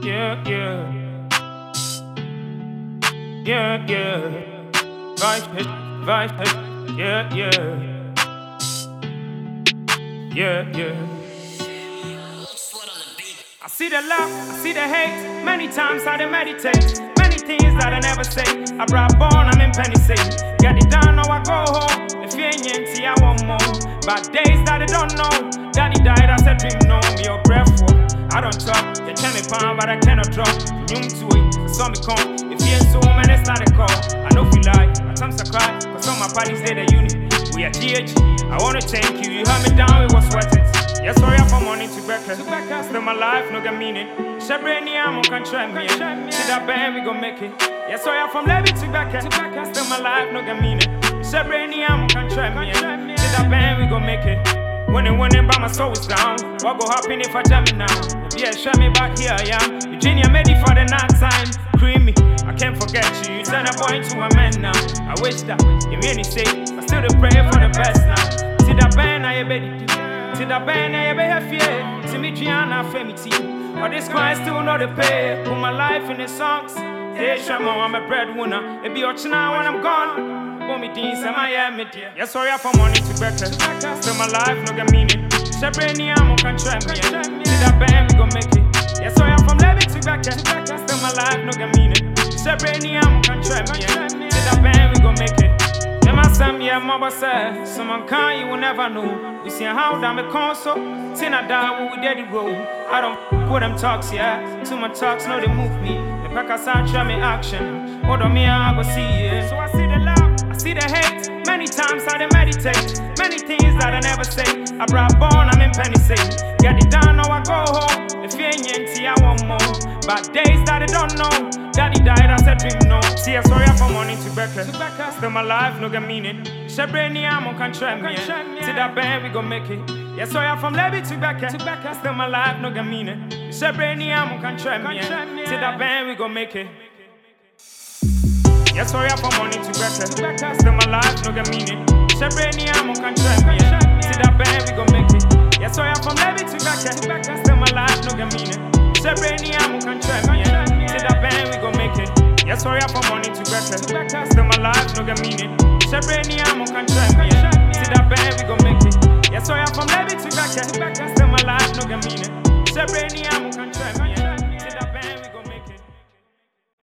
Yeah, yeah. Yeah, yeah. Vibe, yeah, yeah. Yeah, yeah. I see the love, I see the hate. Many times I meditate. Many things that I never say. I brought born, I'm in penny city. Get it done, now I go home. If you ain't empty, I want more. Bad days that I don't know. Daddy died, I said dream no. Me your breath for. I don't talk. You tell me pound, but I cannot drop. You to it, saw me come. If you ain't so man, it's not a call. I know if you lie, at times I cry. Cause all my parties they the uni. We are GH. I wanna thank you. You held me down, it was worth it. Yes, sorry for money to breakfast. Still my life, no get meaning. Shabrani, I'm on try me. See that band, we gon' make it. Yes, sorry from Levy to Becca. Still my life, no get meaning. Shabrani, I'm on try me. See that band, we gon' make it. Winning by my soul is down. What go happen if I jam it now? Yeah, show me back here I am. Virginia made it for the night time. Creamy, I can't forget you. You turn a boy into a man now. I wish that you really say, but still the prayer for the best now. See that band, I bet to the band, I be fear. To me, Gianna, Femity. But this client still know the pay. Put my life in the songs. Hey, Shamo, I'm a breadwinner. It be watching now when I'm gone. But me things, am I am it, yeah. Yes, sorry for money to breakfast. Still my life, no get meaning. Shabrani, I'm on try me. See that band, we gon' make it. Yes, sorry from Levy to Becca. Still my life, no get meaning. Shabrani, I'm on try me. See that band, we gon' make it. Some yeah, mama said, someone can you will never know. We see how damn a console. Tina down when we did the road. I don't put them talks, yeah. Too much talks, no, they move me. The packers are try me action. What on me, I go see it. So I see the love, I see the hate. Many times I meditate. Many things that I never say. I brought born, I'm in penny city. Get it done, now I go home. If you ain't empty, I want more. Bad days that I don't know. Daddy died, I said dream no. See, I sorry for money to breakfast. Still my life, no get meaning. Shabrani, I'm on try me. See that band, we gon' make it. Yeah, sorry from Levy to Becca. Still my life, no get meaning. Shabrani, I'm on try me. See that band, we gon' make it. Yeah, sorry for money to breakfast. Still my life, no get meaning. Shabrani, I'm on try me. See that band, we gon' make it. Yeah, sorry from Levy to Becca. Still my life, no get meaning. Shabrani, I'm on try me. See that band, we gon' make it. Yeah, sorry for money to breakfast. Still my life, no get meaning. Shabrani, I'm on try me. See that band, we gon' make it. Yeah, sorry from Levy to Becca. Still my life, no get meaning. Shabrani, I'm